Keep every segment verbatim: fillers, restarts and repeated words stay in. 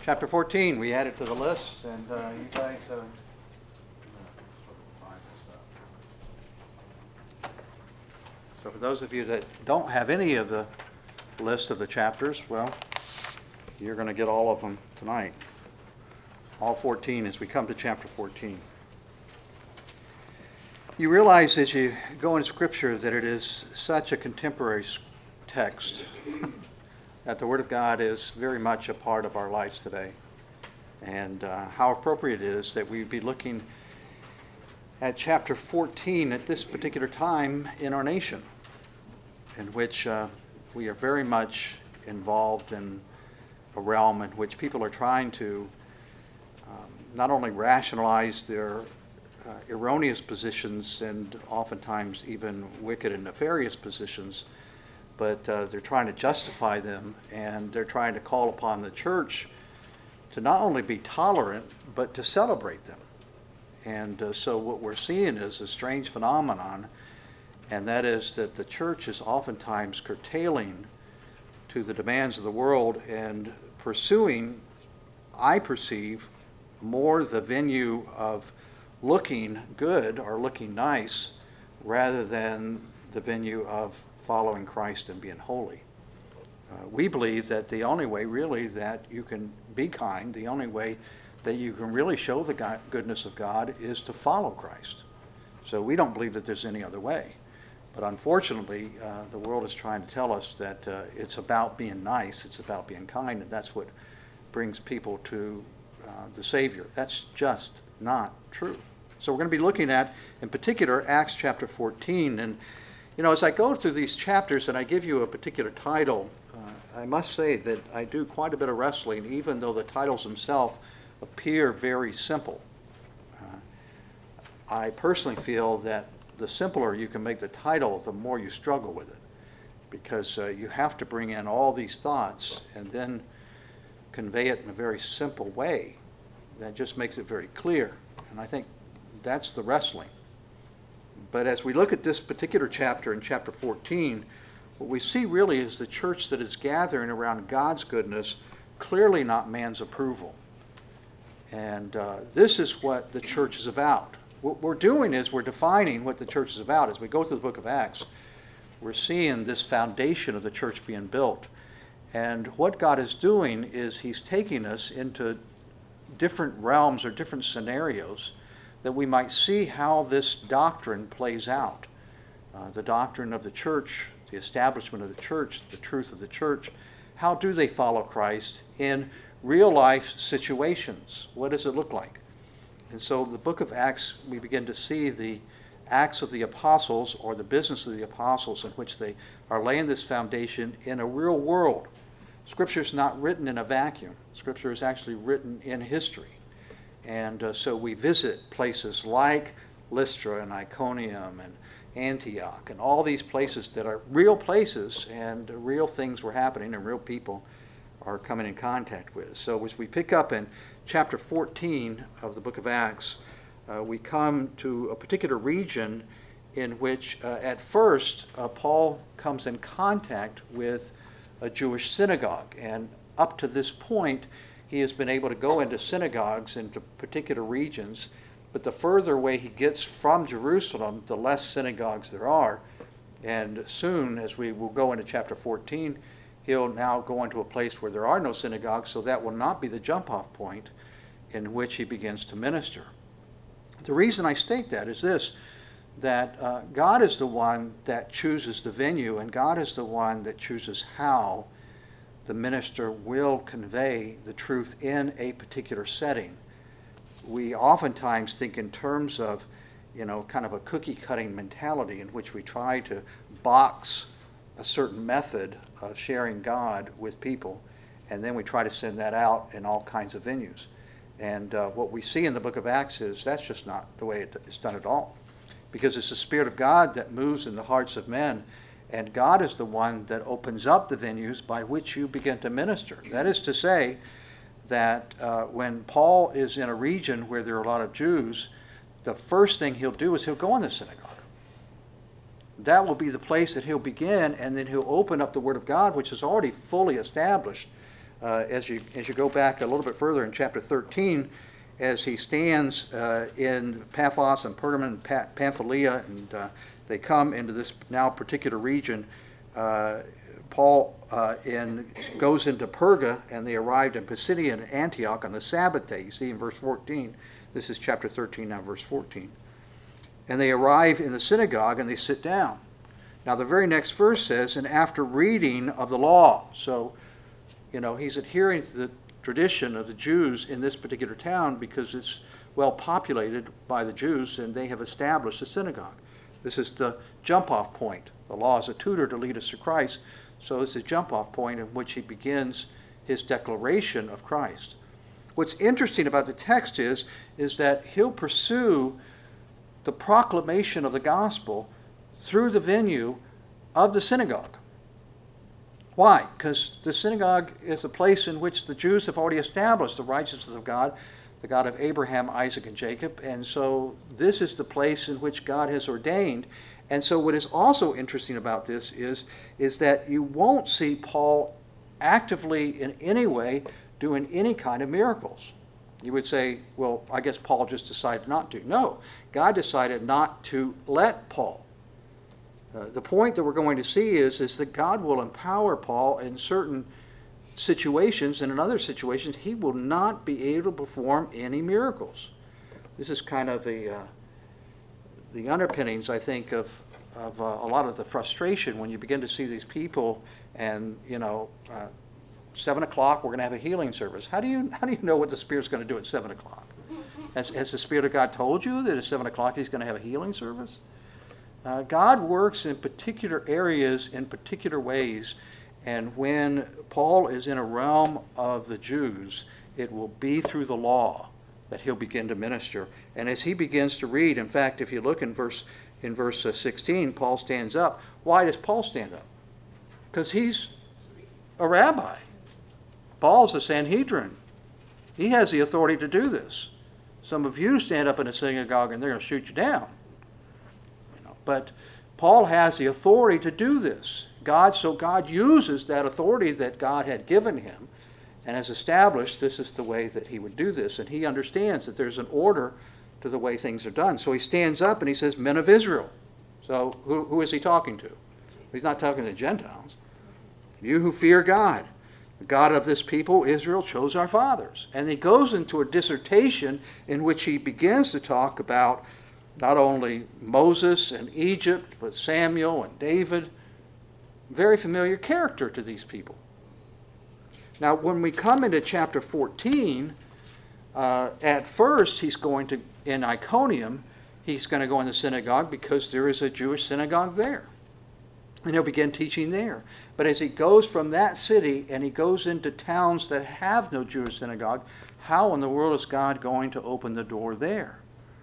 Chapter fourteen, we added to the list, and uh, you guys, uh, so for those of you that don't have any of the list of the chapters, well, you're going to get all of them tonight. All fourteen as we come to chapter fourteen. You realize as you go into Scripture that it is such a contemporary text that the Word of God is very much a part of our lives today. And uh, how appropriate it is that we be looking at chapter fourteen at this particular time in our nation, in which uh, we are very much involved in a realm in which people are trying to um, not only rationalize their uh, erroneous positions and oftentimes even wicked and nefarious positions, but uh, they're trying to justify them, and they're trying to call upon the church to not only be tolerant, but to celebrate them. And uh, so what we're seeing is a strange phenomenon, and that is that the church is oftentimes curtailing to the demands of the world and pursuing, I perceive, more the venue of looking good or looking nice rather than the venue of following Christ and being holy. Uh, we believe that the only way really that you can be kind, the only way that you can really show the God, goodness of God is to follow Christ. So we don't believe that there's any other way. But unfortunately, uh, the world is trying to tell us that uh, it's about being nice, it's about being kind, and that's what brings people to uh, the Savior. That's just not true. So we're going to be looking at, in particular, Acts chapter fourteen. And, you know, as I go through these chapters and I give you a particular title, uh, I must say that I do quite a bit of wrestling, even though the titles themselves appear very simple. Uh, I personally feel that the simpler you can make the title, the more you struggle with it, because uh, you have to bring in all these thoughts and then convey it in a very simple way that just makes it very clear. And I think that's the wrestling. But as we look at this particular chapter in chapter fourteen, what we see really is the church that is gathering around God's goodness, clearly not man's approval. And uh, this is what the church is about. What we're doing is we're defining what the church is about. As we go through the book of Acts, we're seeing this foundation of the church being built. And what God is doing is he's taking us into different realms or different scenarios that we might see how this doctrine plays out. Uh, the doctrine of the church, the establishment of the church, the truth of the church. How do they follow Christ in real life situations? What does it look like? And so the book of Acts, we begin to see the acts of the apostles, or the business of the apostles, in which they are laying this foundation in a real world. Scripture is not written in a vacuum. Scripture is actually written in history. And uh, so we visit places like Lystra and Iconium and Antioch and all these places that are real places, and real things were happening and real people are coming in contact with. So as we pick up in chapter fourteen of the book of Acts, uh, we come to a particular region in which uh, at first uh, Paul comes in contact with a Jewish synagogue. And up to this point, he has been able to go into synagogues into particular regions. But the further away he gets from Jerusalem, the less synagogues there are. And soon, as we will go into chapter fourteen, he'll now go into a place where there are no synagogues, so that will not be the jump-off point in which he begins to minister. The reason I state that is this, that uh, God is the one that chooses the venue, and God is the one that chooses how the minister will convey the truth in a particular setting. We oftentimes think in terms of, you know, kind of a cookie-cutting mentality in which we try to box a certain method of sharing God with people, and then we try to send that out in all kinds of venues. And uh, what we see in the book of Acts is that's just not the way it's done at all. Because it's the Spirit of God that moves in the hearts of men, and God is the one that opens up the venues by which you begin to minister. That is to say that uh, when Paul is in a region where there are a lot of Jews, the first thing he'll do is he'll go in the synagogue. That will be the place that he'll begin, and then he'll open up the Word of God, which is already fully established uh, as you as you go back a little bit further in chapter thirteen, as he stands uh, in Paphos and Pergamum and pa- Pamphylia, and uh, they come into this now particular region. Uh, Paul uh, in, goes into Perga, and they arrived in Pisidia and Antioch on the Sabbath day. You see in verse fourteen. This is chapter thirteen, now verse fourteen. And they arrive in the synagogue and they sit down. Now the very next verse says, and after reading of the law. So, you know, he's adhering to the tradition of the Jews in this particular town because it's well populated by the Jews and they have established a synagogue. This is the jump-off point. The law is a tutor to lead us to Christ. So it's a jump-off point in which he begins his declaration of Christ. What's interesting about the text is, is that he'll pursue the proclamation of the gospel through the venue of the synagogue. Why? Because the synagogue is a place in which the Jews have already established the righteousness of God, the God of Abraham, Isaac, and Jacob. And so this is the place in which God has ordained. And so what is also interesting about this is, is that you won't see Paul actively in any way doing any kind of miracles. You would say, well, I guess Paul just decided not to. No, God decided not to let Paul. Uh, the point that we're going to see is, is that God will empower Paul in certain situations, and in other situations he will not be able to perform any miracles. This is kind of the uh, the underpinnings, I think, of of uh, a lot of the frustration when you begin to see these people and, you know, uh, seven o'clock, we're going to have a healing service. How do you how do you know what the Spirit's going to do at seven o'clock? Has, has the Spirit of God told you that at seven o'clock he's going to have a healing service? Uh, God works in particular areas in particular ways, and when Paul is in a realm of the Jews, it will be through the law that he'll begin to minister. And as he begins to read, in fact, if you look in verse in verse sixteen, Paul stands up. Why does Paul stand up? Because he's a rabbi. Paul's the Sanhedrin. He has the authority to do this. Some of you stand up in a synagogue and they're going to shoot you down. You know, but Paul has the authority to do this. God, so God uses that authority that God had given him and has established this is the way that he would do this. And he understands that there's an order to the way things are done. So he stands up and he says, men of Israel. So who, who is he talking to? He's not talking to the Gentiles. You who fear God. The God of this people, Israel, chose our fathers. And he goes into a dissertation in which he begins to talk about not only Moses and Egypt, but Samuel and David. Very familiar character to these people. Now, when we come into chapter fourteen, uh, at first he's going to, in Iconium, he's going to go in the synagogue because there is a Jewish synagogue there. And he'll begin teaching there. But as he goes from that city and he goes into towns that have no Jewish synagogue, how in the world is God going to open the door there?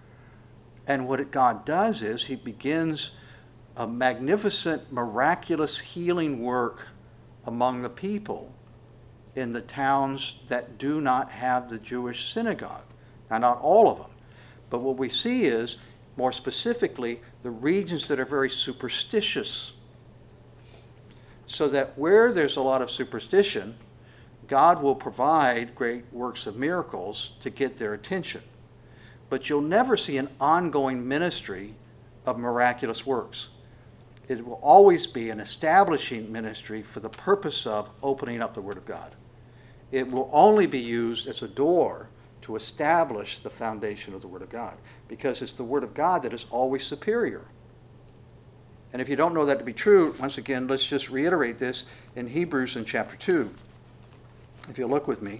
And what God does is he begins a magnificent, miraculous healing work among the people in the towns that do not have the Jewish synagogue. Now, not all of them. But what we see is, more specifically, the regions that are very superstitious. So that where there's a lot of superstition, God will provide great works of miracles to get their attention. But you'll never see an ongoing ministry of miraculous works. It will always be an establishing ministry for the purpose of opening up the Word of God. It will only be used as a door to establish the foundation of the Word of God, because it's the Word of God that is always superior. And if you don't know that to be true, once again, let's just reiterate this in Hebrews in chapter two. If you look with me.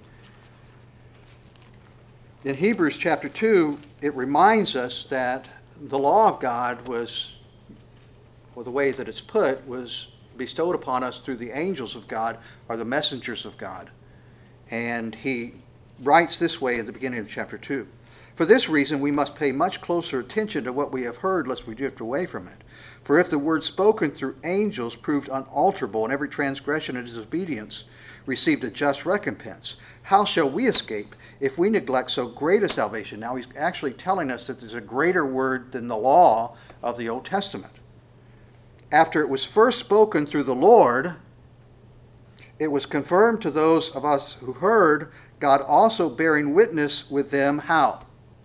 In Hebrews chapter two, it reminds us that the law of God was, or the way that it's put, was bestowed upon us through the angels of God, or the messengers of God. And he writes this way at the beginning of chapter two. For this reason, we must pay much closer attention to what we have heard, lest we drift away from it. For if the word spoken through angels proved unalterable, and every transgression and disobedience received a just recompense, how shall we escape if we neglect so great a salvation? Now he's actually telling us that there's a greater word than the law of the Old Testament. After it was first spoken through the Lord, it was confirmed to those of us who heard, God also bearing witness with them, how?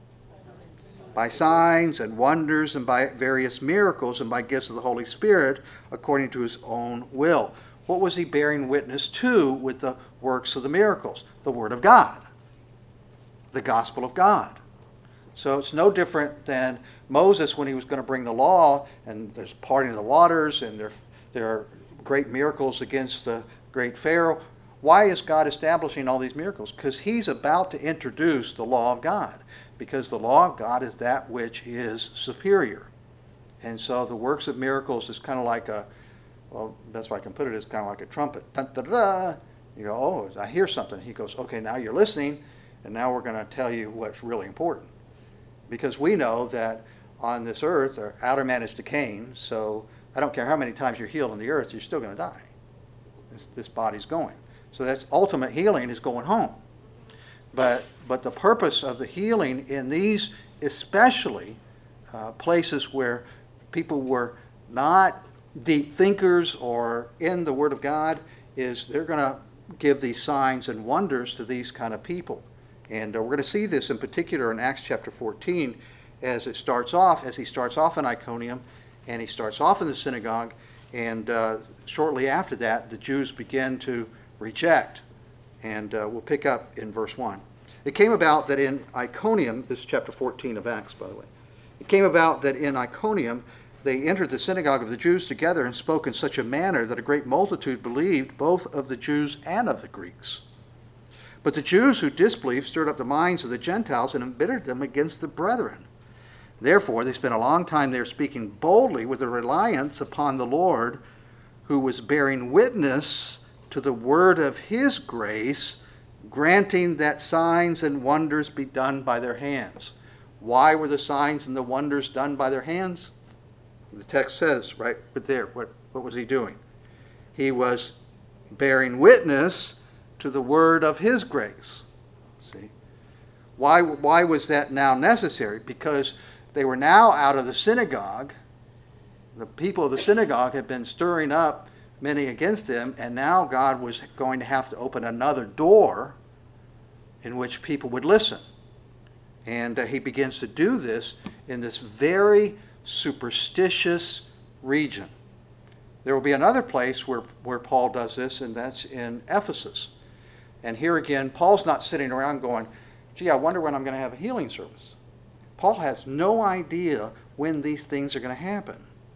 By signs and wonders and by various miracles and by gifts of the Holy Spirit according to his own will. What was he bearing witness to with the works of the miracles? The Word of God, the gospel of God. So it's no different than Moses when he was going to bring the law, and there's parting of the waters, and there, there are great miracles against the great Pharaoh. Why is God establishing all these miracles? Because he's about to introduce the law of God. Because the law of God is that which is superior. And so the works of miracles is kind of like a, well, best way I can put it is kind of like a trumpet. Dun, dun, dun, dun. You go, oh, I hear something. He goes, okay, now you're listening, and now we're going to tell you what's really important. Because we know that on this earth, our outer man is decaying, so I don't care how many times you're healed on the earth, you're still going to die. This, this body's going. So that's ultimate healing is going home. But but the purpose of the healing in these, especially uh, places where people were not deep thinkers or in the Word of God, is they're going to give these signs and wonders to these kind of people. And uh, we're going to see this in particular in Acts chapter fourteen as it starts off, as he starts off in Iconium, and he starts off in the synagogue, and uh, shortly after that, the Jews begin to reject. And uh, we'll pick up in verse one. It came about that in Iconium, this is chapter fourteen of Acts, by the way. It came about that in Iconium they entered the synagogue of the Jews together and spoke in such a manner that a great multitude believed, both of the Jews and of the Greeks. But the Jews who disbelieved stirred up the minds of the Gentiles and embittered them against the brethren. Therefore they spent a long time there speaking boldly with a reliance upon the Lord, who was bearing witness to the word of his grace, granting that signs and wonders be done by their hands. Why were the signs and the wonders done by their hands? The text says right there, what, what was he doing? He was bearing witness to the word of his grace. See? Why, why was that now necessary? Because they were now out of the synagogue. The people of the synagogue had been stirring up many against him, and now God was going to have to open another door in which people would listen. And uh, he begins to do this in this very superstitious region. There will be another place where, where Paul does this, and that's in Ephesus. And here again, Paul's not sitting around going, gee, I wonder when I'm going to have a healing service. Paul has no idea when these things are going to happen.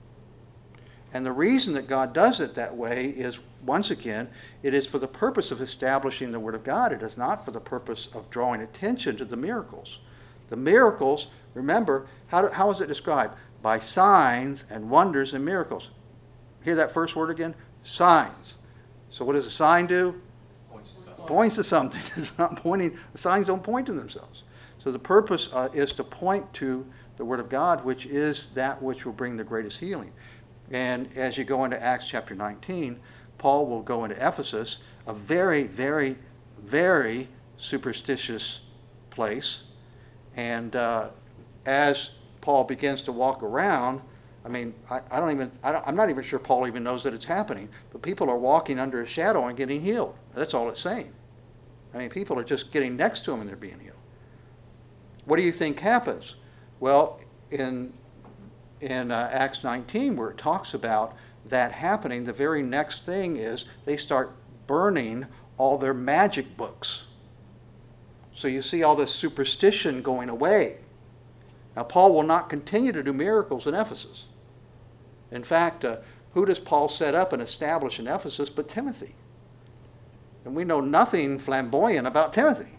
And the reason that God does it that way is, once again, it is for the purpose of establishing the Word of God. It is not for the purpose of drawing attention to the miracles. The miracles, remember, how, do, how is it described? By signs and wonders and miracles. Hear that first word again? Signs. So what does a sign do? Points to something. Points to something. It's not pointing. The signs don't point to themselves. So the purpose uh, is to point to the Word of God, which is that which will bring the greatest healing. And as you go into Acts chapter nineteen, Paul will go into Ephesus, a very, very, very superstitious place. And uh, as Paul begins to walk around, I mean, I, I don't even, I don't, I'm not even sure Paul even knows that it's happening, but people are walking under a shadow and getting healed. That's all it's saying. I mean, people are just getting next to him and they're being healed. What do you think happens? Well, in in uh, Acts nineteen, where it talks about that happening, the very next thing is they start burning all their magic books. So you see all this superstition going away. Now, Paul will not continue to do miracles in Ephesus. In fact, uh, who does Paul set up and establish in Ephesus but Timothy? And we know nothing flamboyant about Timothy.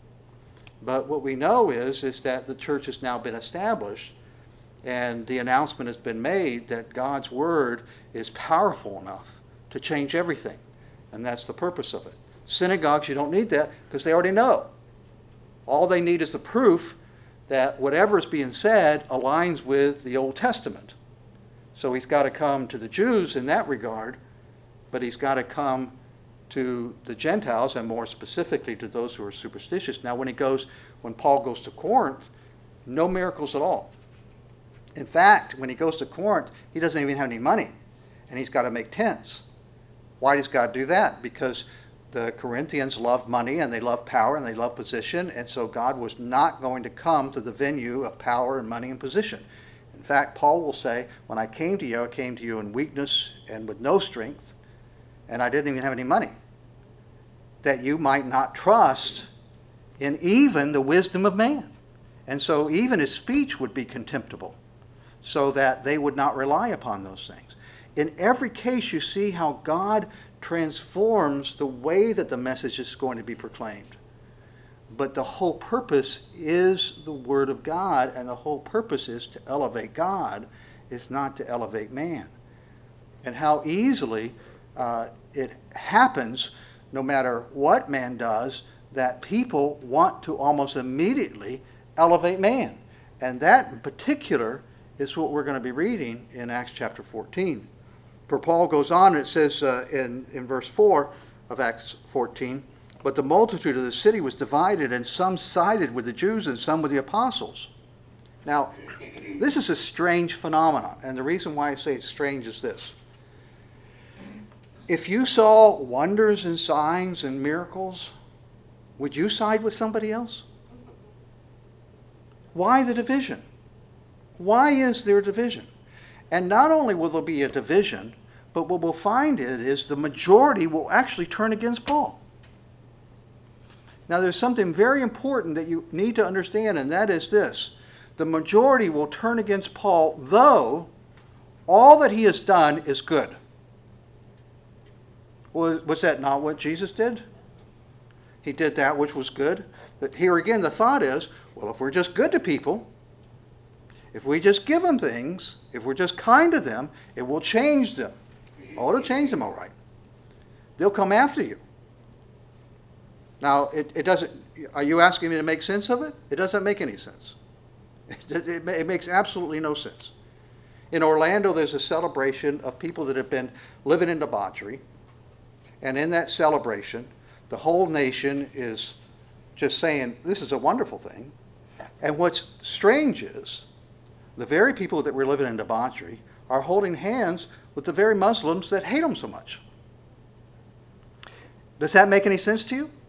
But what we know is, is that the church has now been established, and the announcement has been made that God's word is powerful enough to change everything. And that's the purpose of it. Synagogues, you don't need that because they already know. All they need is the proof that whatever is being said aligns with the Old Testament. So he's got to come to the Jews in that regard, but he's got to come to the Gentiles, and more specifically to those who are superstitious. Now, when he goes, when Paul goes to Corinth, no miracles at all. In fact, when he goes to Corinth, he doesn't even have any money, and he's got to make tents. Why does God do that? Because the Corinthians love money and they love power and they love position, and so God was not going to come to the venue of power and money and position. In fact, Paul will say, when I came to you, I came to you in weakness and with no strength, and I didn't even have any money, that you might not trust in even the wisdom of man. And so even his speech would be contemptible, so that they would not rely upon those things. In every case, you see how God transforms the way that the message is going to be proclaimed. But the whole purpose is the Word of God, and the whole purpose is to elevate God, is not to elevate man. And how easily uh, it happens, no matter what man does, that people want to almost immediately elevate man. And that in particular is what we're going to be reading in Acts chapter fourteen. For Paul goes on, and it says uh, in, in verse four of Acts fourteen, but the multitude of the city was divided, and some sided with the Jews and some with the apostles. Now, this is a strange phenomenon, and the reason why I say it's strange is this. If you saw wonders and signs and miracles, would you side with somebody else? Why the division? Why is there division? And not only will there be a division, but what we'll find it is the majority will actually turn against Paul. Now there's something very important that you need to understand, and that is this. The majority will turn against Paul, though all that he has done is good. Was, was that not what Jesus did? He did that which was good. But here again, the thought is, well, if we're just good to people, if we just give them things, if we're just kind to them, it will change them. Oh, it'll change them all right. They'll come after you. Now, it, it doesn't, are you asking me to make sense of it? It doesn't make any sense. It, it, it makes absolutely no sense. In Orlando, there's a celebration of people that have been living in debauchery. And in that celebration, the whole nation is just saying, this is a wonderful thing. And what's strange is, the very people that were living in debauchery are holding hands with the very Muslims that hate them so much. Does that make any sense to you?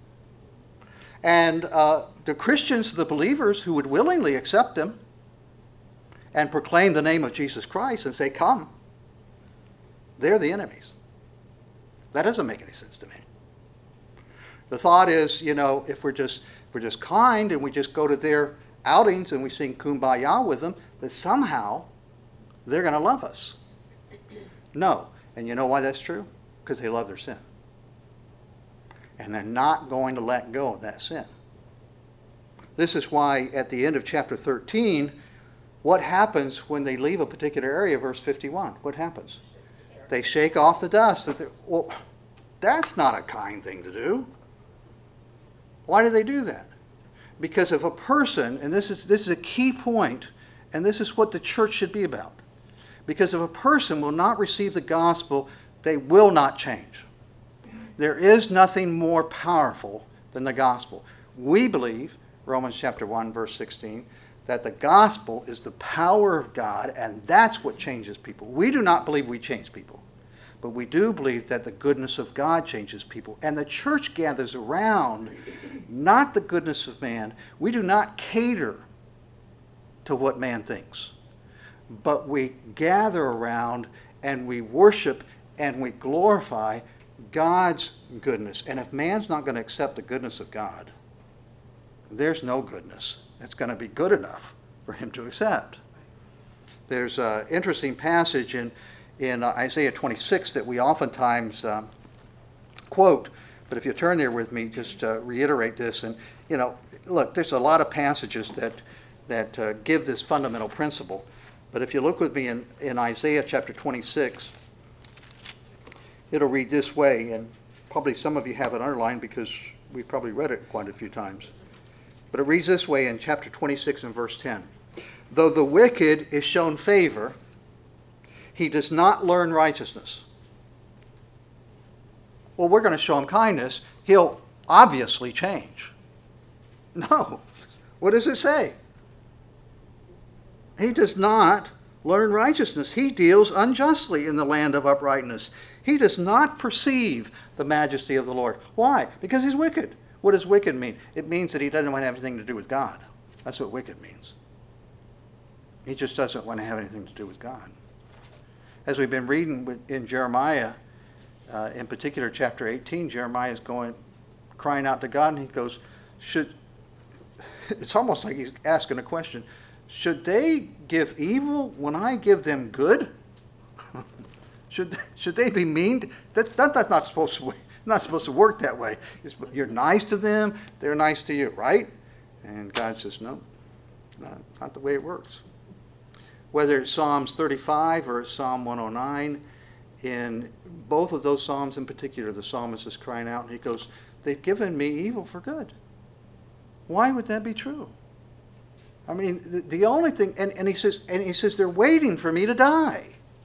And uh, the Christians, the believers who would willingly accept them and proclaim the name of Jesus Christ and say, come, they're the enemies. That doesn't make any sense to me. The thought is, you know, if we're just, if we're just kind and we just go to their outings and we sing Kumbaya with them, that somehow they're going to love us. No. And you know why that's true? Because they love their sin. And they're not going to let go of that sin. This is why at the end of chapter thirteen, what happens when they leave a particular area, verse fifty-one? What happens? They shake off the dust. Well, that's not a kind thing to do. Why do they do that? Because if a person, and this is, this is a key point, and this is what the church should be about. Because if a person will not receive the gospel, they will not change. There is nothing more powerful than the gospel. We believe, Romans chapter one, verse sixteen, that the gospel is the power of God, and that's what changes people. We do not believe we change people, but we do believe that the goodness of God changes people. And the church gathers around not the goodness of man. We do not cater to what man thinks, but we gather around and we worship and we glorify God's goodness. And if man's not going to accept the goodness of God, there's no goodness that's going to be good enough for him to accept. There's an interesting passage in, in uh, Isaiah twenty-six that we oftentimes um, quote, but if you turn there with me, just uh, reiterate this. And, you know, look, there's a lot of passages that, that uh, give this fundamental principle. But if you look with me in, in Isaiah chapter twenty-six, it'll read this way, and probably some of you have it underlined because we've probably read it quite a few times. But it reads this way in chapter twenty-six and verse ten. Though the wicked is shown favor, he does not learn righteousness. Well, we're going to show him kindness. He'll obviously change. No. What does it say? He does not learn righteousness. He deals unjustly in the land of uprightness. He does not perceive the majesty of the Lord. Why? Because he's wicked. What does wicked mean? It means that he doesn't want to have anything to do with God. That's what wicked means. He just doesn't want to have anything to do with God. As we've been reading in Jeremiah, uh, in particular chapter eighteen, Jeremiah is going, crying out to God, and he goes, should, it's almost like he's asking a question, should they give evil when I give them good? should, should they be mean? That, that, that's not supposed to, not supposed to work that way. It's, you're nice to them, they're nice to you, right? And God says, no, not, not the way it works. Whether it's Psalms thirty-five or Psalm one oh nine, in both of those Psalms in particular, the psalmist is crying out, and he goes, they've given me evil for good. Why would that be true? I mean, the, the only thing, and, and he says, and he says, they're waiting for me to die.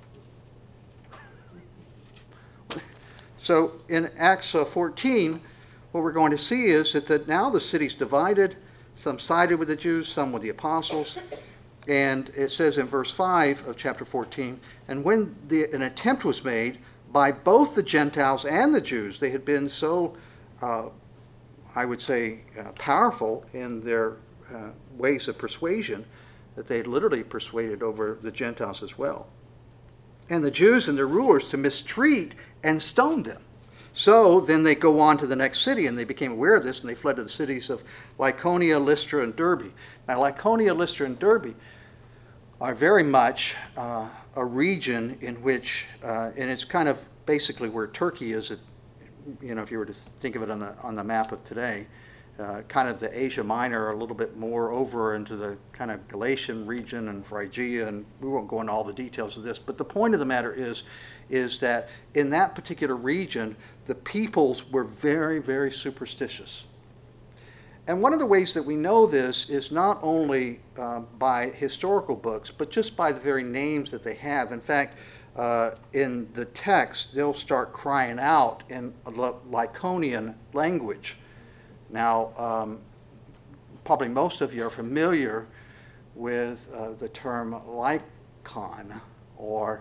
So in Acts fourteen, what we're going to see is that the, now the city's divided. Some sided with the Jews, some with the apostles. And it says in verse five of chapter fourteen, and when the, an attempt was made by both the Gentiles and the Jews, they had been so, uh, I would say, uh, powerful in their uh, ways of persuasion that they literally persuaded over the Gentiles as well. And the Jews and their rulers to mistreat and stone them. So then they go on to the next city, and they became aware of this, and they fled to the cities of Lycaonia, Lystra, and Derbe. Now, Lycaonia, Lystra, and Derbe are very much uh, a region in which, uh, and it's kind of basically where Turkey is, at, you know, if you were to think of it on the on the map of today, uh, kind of the Asia Minor, a little bit more over into the kind of Galatian region and Phrygia, and we won't go into all the details of this, but the point of the matter is, is that in that particular region, the peoples were very, very superstitious. And one of the ways that we know this is not only uh, by historical books, but just by the very names that they have. In fact, uh, in the text, they'll start crying out in a Lycaonian language. Now, um, probably most of you are familiar with uh, the term Lycon, or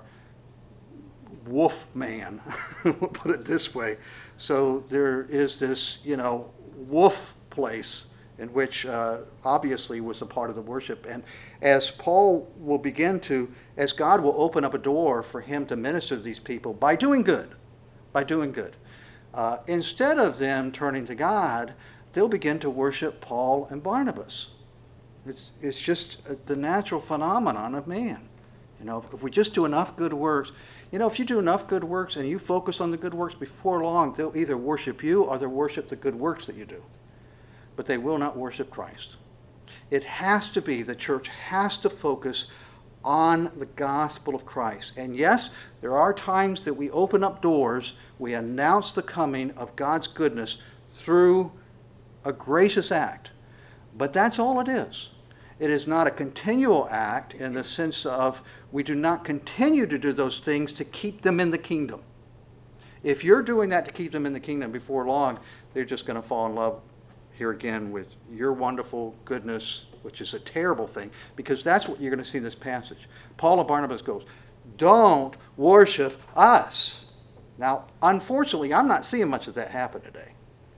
wolf man, we'll put it this way. So there is this, you know, wolf place in which uh, obviously was a part of the worship. And as Paul will begin to, as God will open up a door for him to minister to these people by doing good, by doing good. Uh, instead of them turning to God, they'll begin to worship Paul and Barnabas. It's, it's just the natural phenomenon of man. You know, if we just do enough good works, you know, if you do enough good works and you focus on the good works, before long, they'll either worship you or they'll worship the good works that you do. But they will not worship Christ. It has to be, the church has to focus on the gospel of Christ. And yes, there are times that we open up doors, we announce the coming of God's goodness through a gracious act. But that's all it is. It is not a continual act in the sense of we do not continue to do those things to keep them in the kingdom. If you're doing that to keep them in the kingdom, before long, they're just going to fall in love here again with your wonderful goodness, which is a terrible thing, because that's what you're going to see in this passage. Paul and Barnabas goes, don't worship us. Now, unfortunately, I'm not seeing much of that happen today.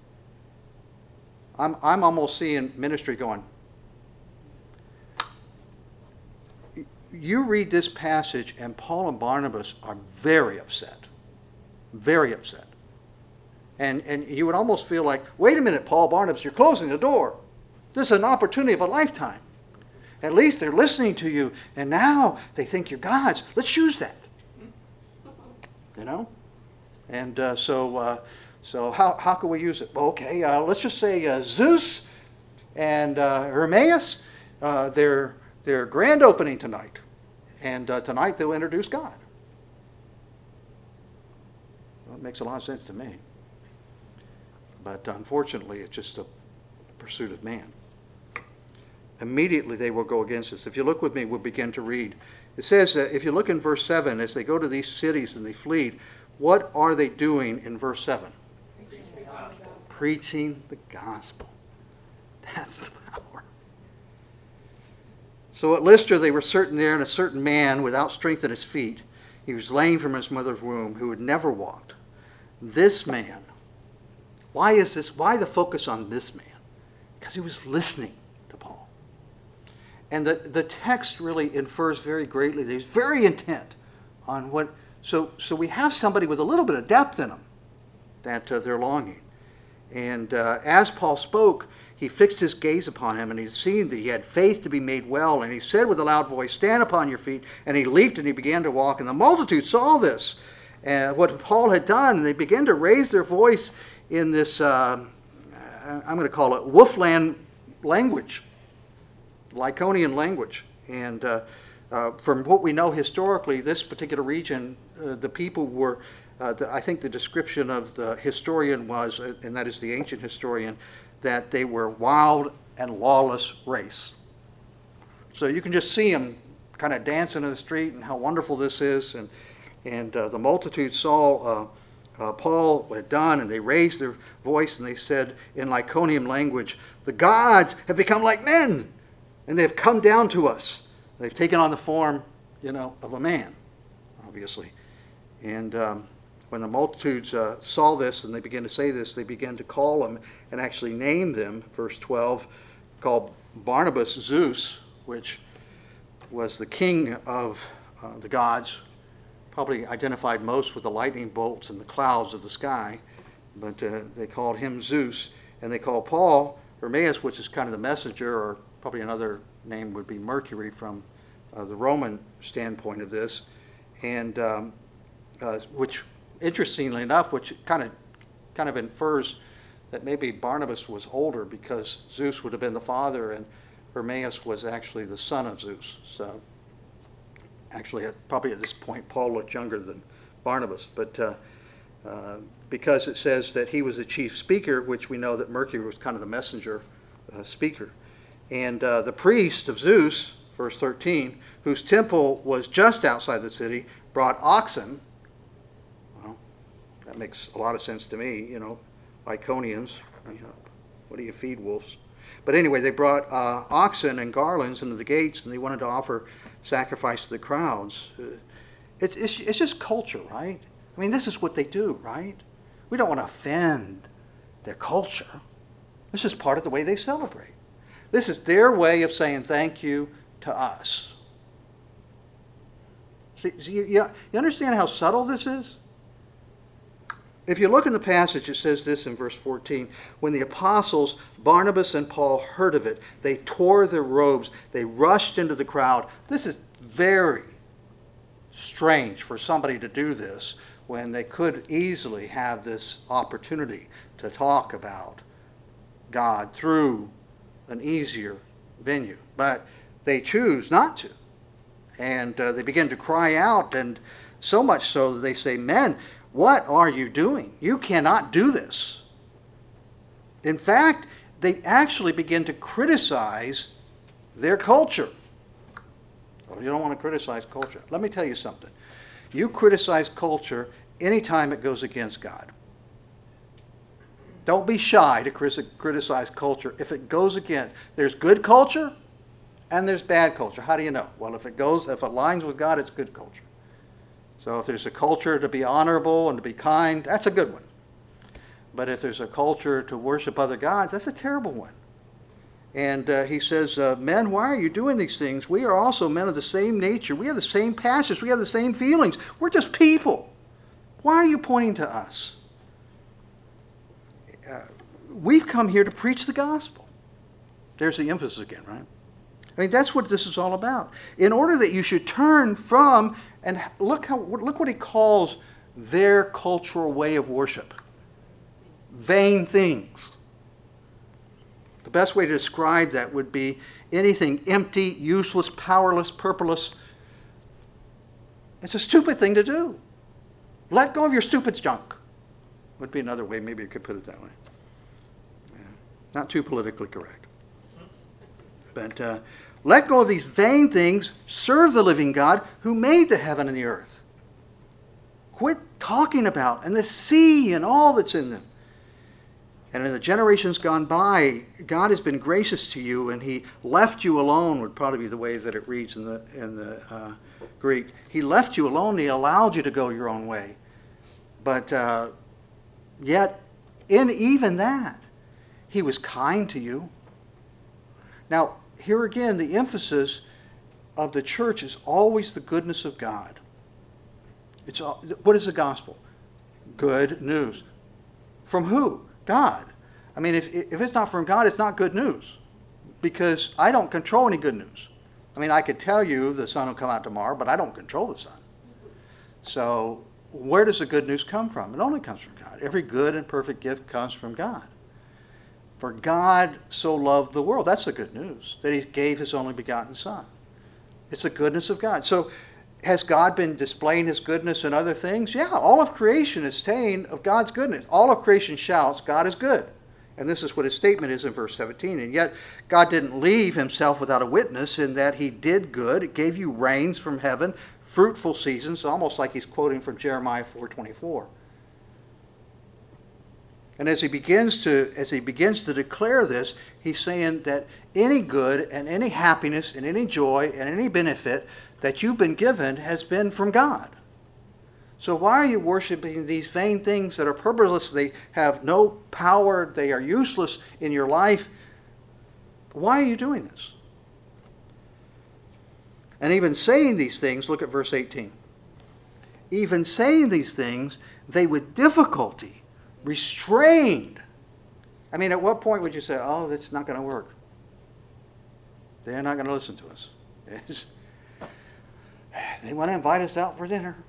I'm, I'm almost seeing ministry going, you read this passage and Paul and Barnabas are very upset. Very upset. And, and you would almost feel like, wait a minute, Paul, Barnabas, you're closing the door. This is an opportunity of a lifetime. At least they're listening to you, and now they think you're God's. Let's use that. You know? And uh, so uh, so how, how can we use it? Well, okay, uh, let's just say uh, Zeus and uh, Hermes, uh, they're, they're grand opening tonight. And uh, tonight they'll introduce God. Well, it makes a lot of sense to me. But unfortunately, it's just a pursuit of man. Immediately they will go against us. If you look with me, we'll begin to read. It says, uh, if you look in verse seven, as they go to these cities and they flee, what are they doing in verse seven? Preaching the gospel. Preaching the gospel. That's the power. So at Lystra they were certain there, and a certain man without strength in his feet, He was lame from his mother's womb, who had never walked. This man, why is this? Why the focus on this man? Because he was listening to Paul. And the, the text really infers very greatly that he's very intent on what, so, so we have somebody with a little bit of depth in them that uh, they're longing. And uh, as Paul spoke, he fixed his gaze upon him, and he seen that he had faith to be made well. And he said with a loud voice, "Stand upon your feet." And he leaped and he began to walk. And the multitude saw this, uh, what Paul had done, and they began to raise their voice in this, uh, I'm going to call it Wolfland language, Lycaonian language. And uh, uh, from what we know historically, this particular region, uh, the people were, uh, the, I think the description of the historian was, uh, and that is the ancient historian, that they were wild and lawless race. So you can just see them kind of dancing in the street and how wonderful this is. And, and uh, the multitude saw uh, uh, Paul had done, and they raised their voice and they said in Lycaonian language, "The gods have become like men, and they've come down to us." They've taken on the form, you know, of a man, obviously. And um, when the multitudes uh, saw this and they began to say this, they began to call them and actually name them, verse twelve, called Barnabas Zeus, which was the king of uh, the gods, probably identified most with the lightning bolts and the clouds of the sky, but uh, they called him Zeus. And they called Paul Hermaeus, which is kind of the messenger, or probably another name would be Mercury from uh, the Roman standpoint of this, and um, uh, which, interestingly enough, which kind of kind of infers that maybe Barnabas was older, because Zeus would have been the father and Hermaeus was actually the son of Zeus. So actually, at, probably at this point, Paul looked younger than Barnabas, but uh, uh, because it says that he was the chief speaker, which we know that Mercury was kind of the messenger uh, speaker. And uh, the priest of Zeus, verse thirteen, whose temple was just outside the city, brought oxen. Well, that makes a lot of sense to me, you know, Lycaonians. You know, what do you feed wolves? But anyway, they brought uh, oxen and garlands into the gates, and they wanted to offer sacrifice to the crowds. Uh, it's, it's, it's just culture, right? I mean, this is what they do, right? We don't want to offend their culture. This is part of the way they celebrate. This is their way of saying thank you to us. See, see you, you understand how subtle this is? If you look in the passage, it says this in verse fourteen. When the apostles, Barnabas and Paul, heard of it, they tore their robes. They rushed into the crowd. This is very strange for somebody to do this when they could easily have this opportunity to talk about God through an easier venue. But they choose not to. And uh, they begin to cry out, and so much so that they say, "Men, what are you doing? You cannot do this." In fact, they actually begin to criticize their culture. Well, you don't want to criticize culture. Let me tell you something. You criticize culture anytime it goes against God. Don't be shy to criticize culture if it goes against. There's good culture and there's bad culture. How do you know? Well, if it goes, if it aligns with God, it's good culture. So if there's a culture to be honorable and to be kind, that's a good one. But if there's a culture to worship other gods, that's a terrible one. And uh, he says, uh, "Men, why are you doing these things? We are also men of the same nature. We have the same passions. We have the same feelings. We're just people. Why are you pointing to us? Uh, we've come here to preach the gospel." There's the emphasis again, right? I mean, that's what this is all about. In order that you should turn from, and look how look what he calls their cultural way of worship. Vain things. The best way to describe that would be anything empty, useless, powerless, purposeless. It's a stupid thing to do. Let go of your stupid junk. Would be another way, maybe you could put it that way. Yeah. Not too politically correct. But uh, let go of these vain things. Serve the living God who made the heaven and the earth. Quit talking about and the sea and all that's in them. And in the generations gone by, God has been gracious to you, and he left you alone, would probably be the way that it reads in the, in the uh, Greek. He left you alone. He allowed you to go your own way. But uh, yet, in even that, he was kind to you. Now, here again, the emphasis of the church is always the goodness of God. It's all, what is the gospel? Good news. From who? God. I mean, if, if it's not from God, it's not good news. Because I don't control any good news. I mean, I could tell you the sun will come out tomorrow, but I don't control the sun. So where does the good news come from? It only comes from God. Every good and perfect gift comes from God. For God so loved the world. That's the good news, that he gave his only begotten Son. It's the goodness of God. So has God been displaying his goodness in other things? Yeah, all of creation is saying of God's goodness. All of creation shouts, God is good. And this is what his statement is in verse seventeen. And yet, God didn't leave himself without a witness in that he did good. It gave you rains from heaven, fruitful seasons, almost like he's quoting from Jeremiah four twenty-four. And as he begins to as he begins to declare this, he's saying that any good and any happiness and any joy and any benefit that you've been given has been from God. So why are you worshiping these vain things that are purposeless? They have no power. They are useless in your life. Why are you doing this? And even saying these things, look at verse eighteen. Even saying these things, they with difficulty, restrained. I mean, at what point would you say, oh, that's not going to work? They're not going to listen to us. It's, they want to invite us out for dinner.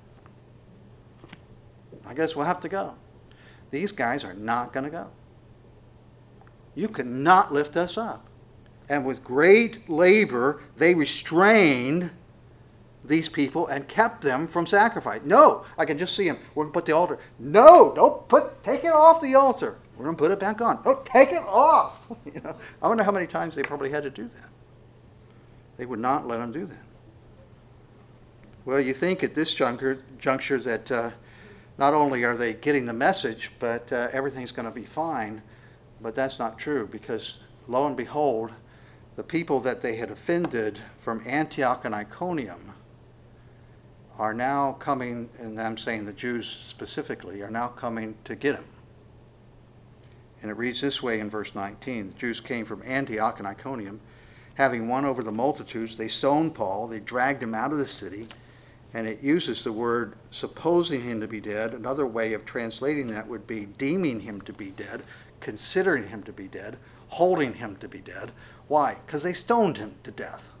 I guess we'll have to go. These guys are not going to go. You cannot lift us up. And with great labor, they restrained these people and kept them from sacrifice. No, I can just see them. We're going to put the altar. No, don't put, take it off the altar. We're going to put it back on. Don't take it off. You know, I wonder how many times they probably had to do that. They would not let them do that. Well, you think at this juncture, juncture that uh, not only are they getting the message, but uh, everything's going to be fine. But that's not true, because lo and behold, the people that they had offended from Antioch and Iconium are now coming, and I'm saying the Jews specifically, are now coming to get him. And it reads this way in verse nineteen. The Jews came from Antioch and Iconium. Having won over the multitudes, they stoned Paul. They dragged him out of the city. And it uses the word supposing him to be dead. Another way of translating that would be deeming him to be dead, considering him to be dead, holding him to be dead. Why? Because they stoned him to death.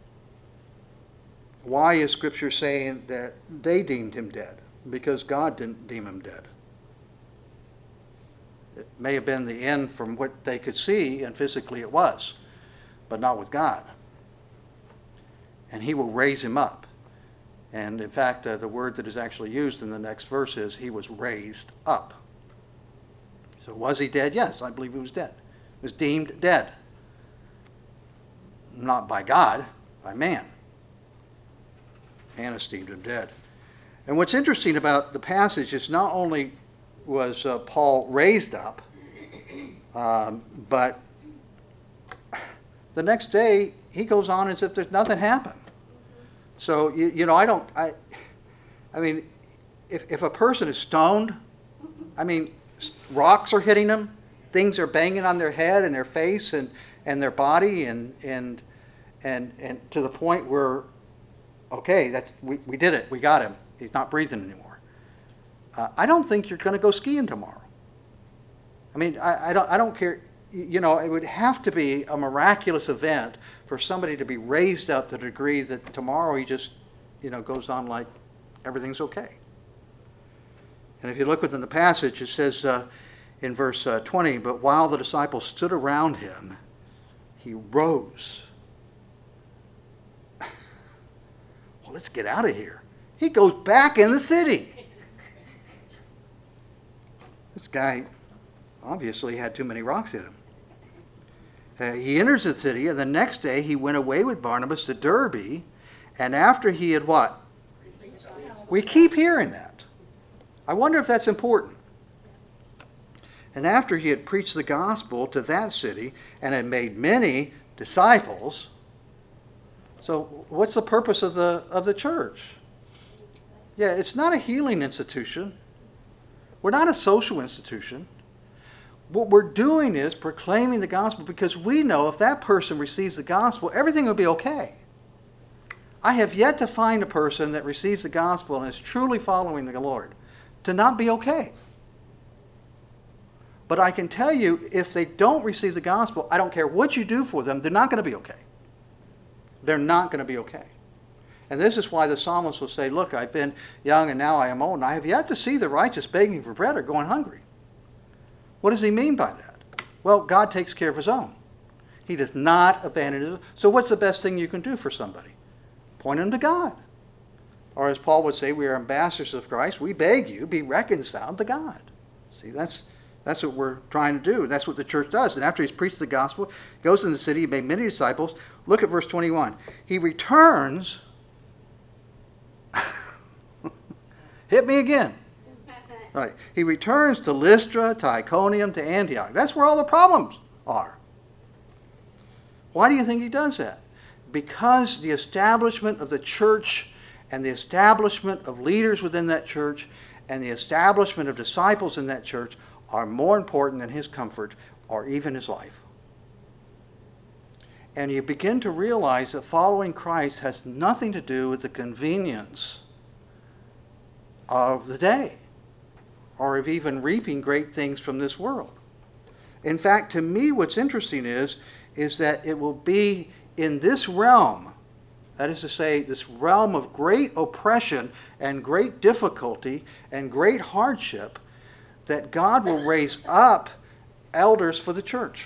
Why is Scripture saying that they deemed him dead? Because God didn't deem him dead. It may have been the end from what they could see, and physically it was, but not with God. And he will raise him up. And in fact, uh, the word that is actually used in the next verse is he was raised up. So was he dead? Yes, I believe he was dead. He was deemed dead. Not by God, by man. Man esteemed him dead. And what's interesting about the passage is not only was uh, Paul raised up, um, but the next day he goes on as if there's nothing happened. So, you, you know, I don't, I, I mean, if, if a person is stoned, I mean, rocks are hitting them, things are banging on their head and their face and, and their body, and, and, and, and to the point where, okay, that's, we, we did it, we got him, he's not breathing anymore. Uh, I don't think you're going to go skiing tomorrow. I mean, I, I don't, I don't care. You know, it would have to be a miraculous event for somebody to be raised up to the degree that tomorrow he just, you know, goes on like everything's okay. And if you look within the passage, it says uh, in verse uh, twenty, but while the disciples stood around him, he rose. Well, let's get out of here. He goes back in the city. This guy obviously had too many rocks in him. Uh, he enters the city, and the next day he went away with Barnabas to Derbe, and after he had what? We keep hearing that. I wonder if that's important. And after he had preached the gospel to that city and had made many disciples, so what's the purpose of the of the church? Yeah, it's not a healing institution. We're not a social institution. What we're doing is proclaiming the gospel because we know if that person receives the gospel, everything will be okay. I have yet to find a person that receives the gospel and is truly following the Lord to not be okay. But I can tell you, if they don't receive the gospel, I don't care what you do for them, they're not going to be okay. They're not going to be okay. And this is why the psalmist will say, look, I've been young and now I am old, and I have yet to see the righteous begging for bread or going hungry. What does he mean by that? Well, God takes care of his own. He does not abandon his own. So what's the best thing you can do for somebody? Point them to God. Or as Paul would say, we are ambassadors of Christ. We beg you, be reconciled to God. See, that's that's what we're trying to do. That's what the church does. And after he's preached the gospel, he goes into the city, he made many disciples. Look at verse twenty-one. He returns. Hit me again. Right. He returns to Lystra, to Iconium, to Antioch. That's where all the problems are. Why do you think he does that? Because the establishment of the church and the establishment of leaders within that church and the establishment of disciples in that church are more important than his comfort or even his life. And you begin to realize that following Christ has nothing to do with the convenience of the day or of even reaping great things from this world. In fact, to me, what's interesting is, is that it will be in this realm, that is to say, this realm of great oppression and great difficulty and great hardship, that God will raise up elders for the church.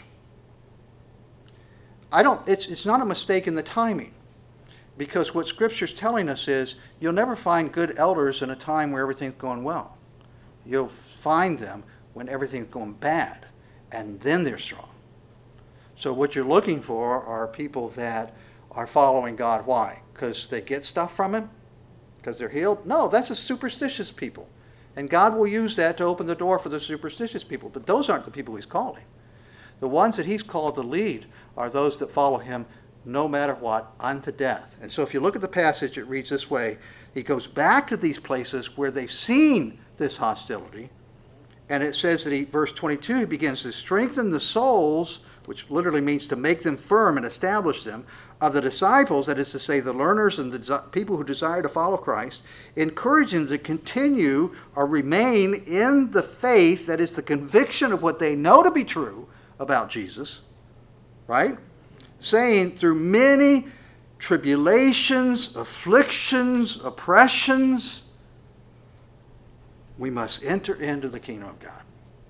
I don't, it's, it's not a mistake in the timing, because what Scripture's telling us is you'll never find good elders in a time where everything's going well. You'll find them when everything's going bad, and then they're strong. So what you're looking for are people that are following God. Why? Because they get stuff from him? Because they're healed? No, that's the superstitious people. And God will use that to open the door for the superstitious people. But those aren't the people he's calling. The ones that he's called to lead are those that follow him no matter what, unto death. And so if you look at the passage, it reads this way. He goes back to these places where they've seen this hostility. And it says that he, verse twenty-two, he begins to strengthen the souls, which literally means to make them firm and establish them, of the disciples, that is to say, the learners and the desi- people who desire to follow Christ, encourage them to continue or remain in the faith, that is the conviction of what they know to be true about Jesus, right? Saying, through many tribulations, afflictions, oppressions, we must enter into the kingdom of God.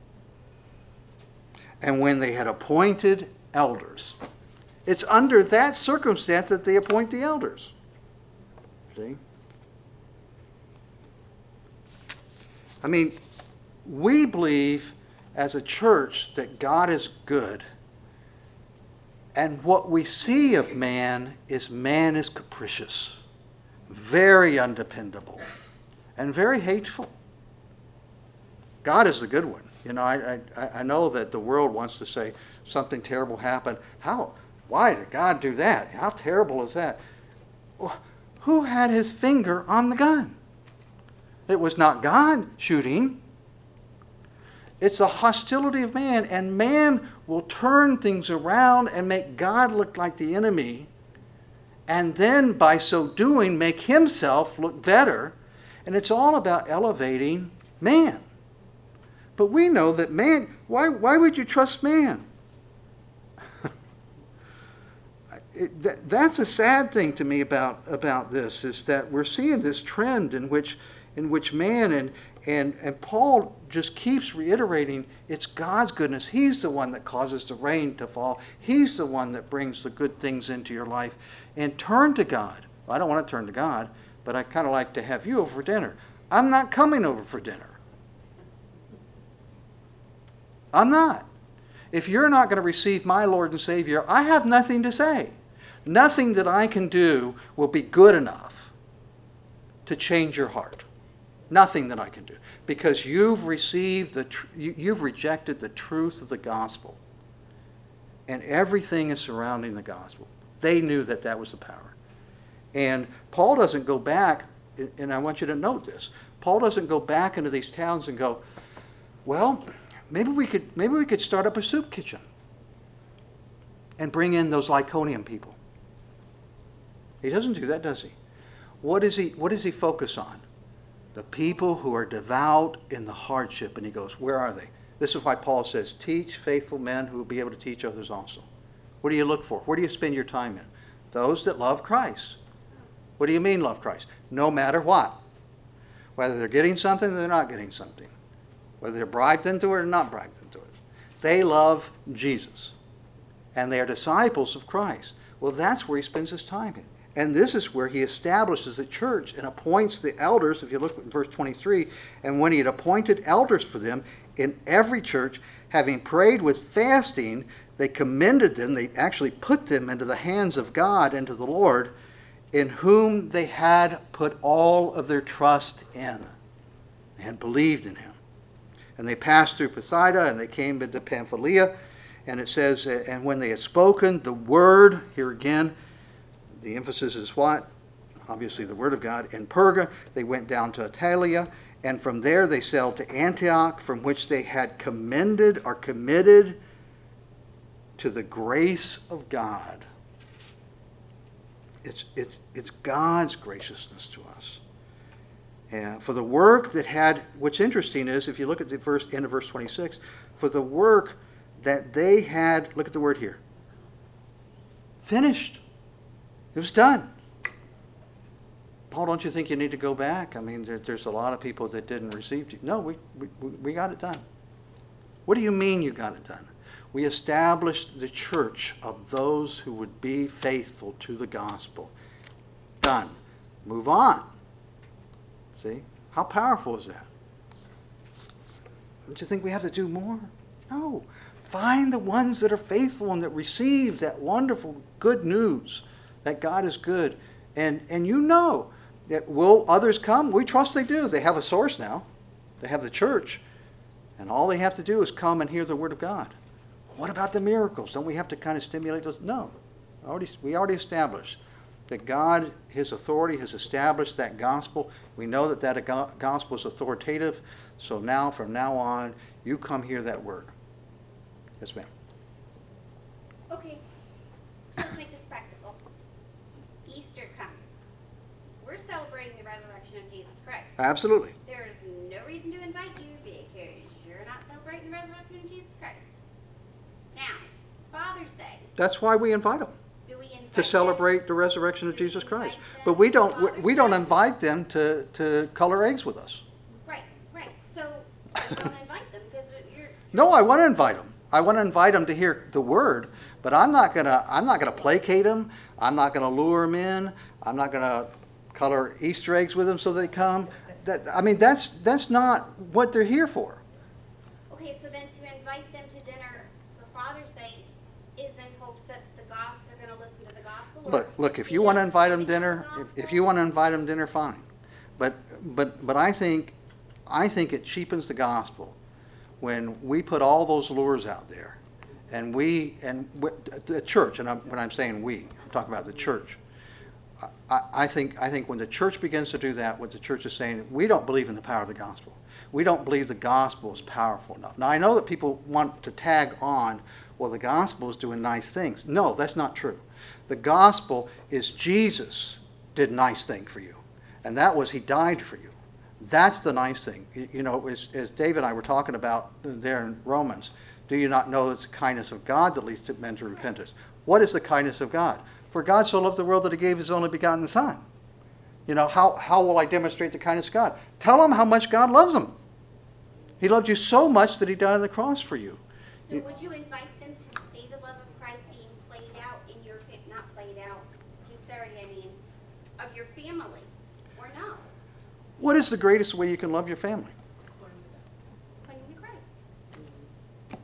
And when they had appointed elders, it's under that circumstance that they appoint the elders. See? I mean, we believe as a church that God is good. And what we see of man is man is capricious, very undependable, and very hateful. God is the good one. You know, I, I, I know that the world wants to say something terrible happened. How? Why did God do that? How terrible is that? Well, who had his finger on the gun? It was not God shooting. It's the hostility of man, and man will turn things around and make God look like the enemy, and then by so doing make himself look better. And it's all about elevating man. But we know that man, why, why would you trust man? it, that, that's a sad thing to me about, about this, is that we're seeing this trend in which, in which man, and, and, and Paul just keeps reiterating, it's God's goodness. He's the one that causes the rain to fall. He's the one that brings the good things into your life. And turn to God. Well, I don't want to turn to God, but I kind of like to have you over for dinner. I'm not coming over for dinner. I'm not. If you're not going to receive my Lord and Savior, I have nothing to say. Nothing that I can do will be good enough to change your heart. Nothing that I can do. Because you've received the, tr- you, you've rejected the truth of the gospel. And everything is surrounding the gospel. They knew that that was the power. And Paul doesn't go back, and I want you to note this. Paul doesn't go back into these towns and go, well, maybe we could, maybe we could start up a soup kitchen and bring in those Lyconian people. He doesn't do that, does he? What is he, what does he focus on? The people who are devout in the hardship. And he goes, where are they? This is why Paul says, teach faithful men who will be able to teach others also. What do you look for? Where do you spend your time in? Those that love Christ. What do you mean love Christ? No matter what. Whether they're getting something or they're not getting something. Whether they're bribed into it or not bribed into it. They love Jesus. And they are disciples of Christ. Well, that's where he spends his time in. And this is where he establishes a church and appoints the elders. If you look at verse twenty-three, and when he had appointed elders for them in every church, having prayed with fasting, they commended them. They actually put them into the hands of God and to the Lord, in whom they had put all of their trust in. They had believed in him. And they passed through Pisidia, and they came into Pamphylia. And it says, and when they had spoken the word, here again, the emphasis is what? Obviously the word of God. In Perga, they went down to Attalia, and from there they sailed to Antioch, from which they had commended or committed to the grace of God. It's, it's, it's God's graciousness to us. And for the work that had, what's interesting is, if you look at the verse, end of verse twenty-six, for the work that they had, look at the word here, finished. It was done. Paul, don't you think you need to go back? I mean, there, there's a lot of people that didn't receive you. No, we, we, we got it done. What do you mean you got it done? We established the church of those who would be faithful to the gospel. Done. Move on. See? How powerful is that? Don't you think we have to do more? No. Find the ones that are faithful and that receive that wonderful good news that God is good. And, and you know that will others come? We trust they do. They have a source now. They have the church. And all they have to do is come and hear the word of God. What about the miracles? Don't we have to kind of stimulate those? No. Already, we already established that God, his authority, has established that gospel. We know that that gospel is authoritative. So now, from now on, you come hear that word. Yes, ma'am. Okay. So let's make this practical. Easter comes. We're celebrating the resurrection of Jesus Christ. Absolutely. There's no reason to invite you because you're not celebrating the resurrection of Jesus Christ. Now, it's Father's Day. That's why we invite them. Do we invite To celebrate them? the resurrection of Do we Jesus Christ. invite them But we to don't we, Father's we don't Day? invite them to, to color eggs with us. Right, right. So you don't invite them because you're... No, I want to invite them. I want to invite them to hear the word, but I'm not gonna I'm not gonna placate them. I'm not gonna lure them in. I'm not gonna color Easter eggs with them so they come. That I mean that's that's not what they're here for. Okay, so then to invite them to dinner for Father's Day is in hopes that the God they're going to listen to the gospel. Or Look, look. If see you want to us invite them giving dinner, the if, if gospel? you want to invite them dinner, fine. But but but I think I think it cheapens the gospel when we put all those lures out there, and we and w- the church. And I'm, when I'm saying we, I'm talking about the church. I, I think I think when the church begins to do that, what the church is saying, we don't believe in the power of the gospel. We don't believe the gospel is powerful enough. Now I know that people want to tag on, well, the gospel is doing nice things. No, that's not true. The gospel is Jesus did nice thing for you, and that was he died for you. That's the nice thing. You, you know, as, as David and I were talking about there in Romans, do you not know it's the kindness of God that leads to men to repentance? What is the kindness of God? For God so loved the world that he gave his only begotten Son. You know, how, how will I demonstrate the kindness of God? Tell them how much God loves them. He loved you so much that he died on the cross for you. So would you invite them to see the love of Christ being played out in your, not played out, sincerity, I mean, of your family, or no? What is the greatest way you can love your family? Pointing to Christ.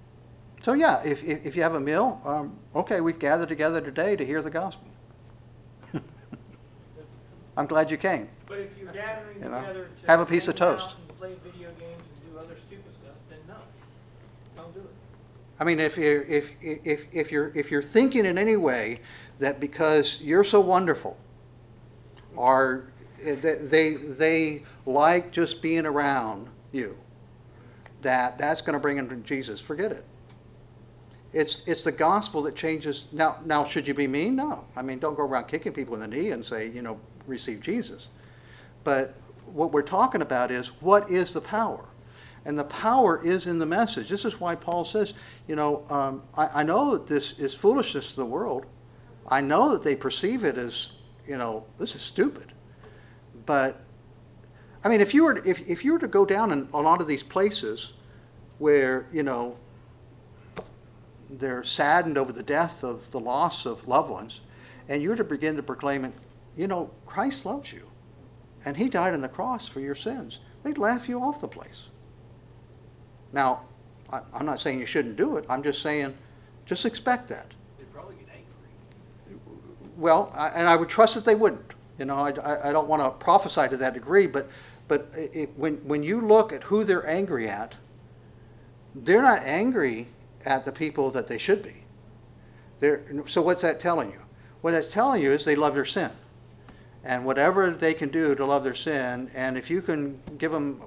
So yeah, if, if, if you have a meal, um, okay, we've gathered together today to hear the gospel. I'm glad you came. But if you're gathering You know, together to have a piece of hang out toast. and play video games and do other stupid stuff, then no, don't do it. I mean, if you're, if, if, if you're, if you're thinking in any way that because you're so wonderful, or they, they like just being around you, that that's going to bring them to Jesus, forget it. It's, it's the gospel that changes. Now, now, should you be mean? No. I mean, don't go around kicking people in the knee and say, you know, receive Jesus. But what we're talking about is, what is the power? And the power is in the message. This is why Paul says, you know, um, I, I know that this is foolishness to the world. I know that they perceive it as, you know, this is stupid. But, I mean, if you were, if, if you were to go down in a lot of these places where, you know, they're saddened over the death of the loss of loved ones, and you're to begin to proclaim it, you know, Christ loves you, and he died on the cross for your sins, they'd laugh you off the place. Now, I, I'm not saying you shouldn't do it. I'm just saying, just expect that. They'd probably get angry. Well, I, and I would trust that they wouldn't. You know, I, I, I don't want to prophesy to that degree, but but it, when when you look at who they're angry at, they're not angry at the people that they should be. They're, so what's that telling you? What that's telling you is they love their sin. And whatever they can do to love their sin, and if you can give them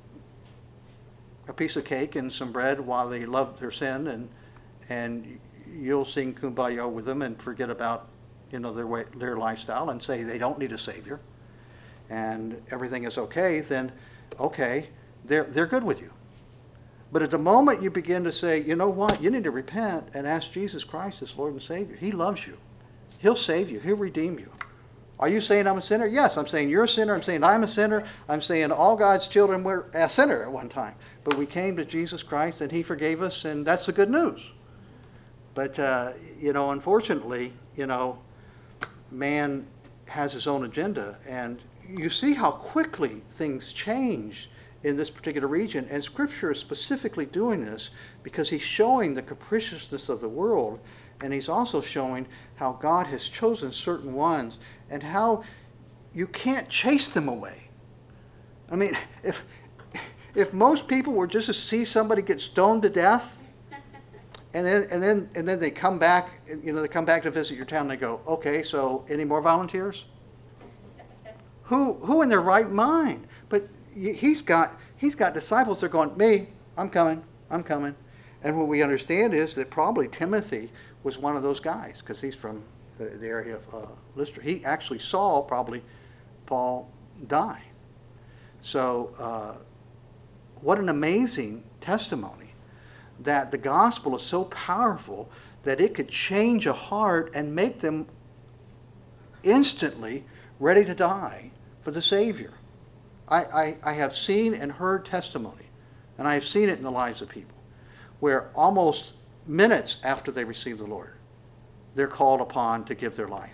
a piece of cake and some bread while they love their sin, and and you'll sing Kumbaya with them and forget about, you know, their way, their lifestyle, and say they don't need a Savior, and everything is okay, then okay, they're they're good with you. But at the moment you begin to say, you know what, you need to repent and ask Jesus Christ as Lord and Savior. He loves you. He'll save you. He'll redeem you. Are you saying I'm a sinner? Yes, I'm saying you're a sinner. I'm saying I'm a sinner. I'm saying all God's children were a sinner at one time. But we came to Jesus Christ and he forgave us, and that's the good news. But, uh, you know, unfortunately, you know, man has his own agenda. And you see how quickly things change in this particular region. And Scripture is specifically doing this because he's showing the capriciousness of the world. And he's also showing how God has chosen certain ones and how you can't chase them away. I mean, if if most people were just to see somebody get stoned to death, and then and then and then they come back, you know, they come back to visit your town, and they go, okay, so any more volunteers? Who who in their right mind? But he's got he's got disciples. They're going, me, I'm coming, I'm coming. And what we understand is that probably Timothy was one of those guys, because he's from the, the area of uh, Lystra. He actually saw probably Paul die. So uh, what an amazing testimony that the gospel is so powerful that it could change a heart and make them instantly ready to die for the Savior. I, I, I have seen and heard testimony, and I have seen it in the lives of people, where almost minutes after they receive the Lord, they're called upon to give their life.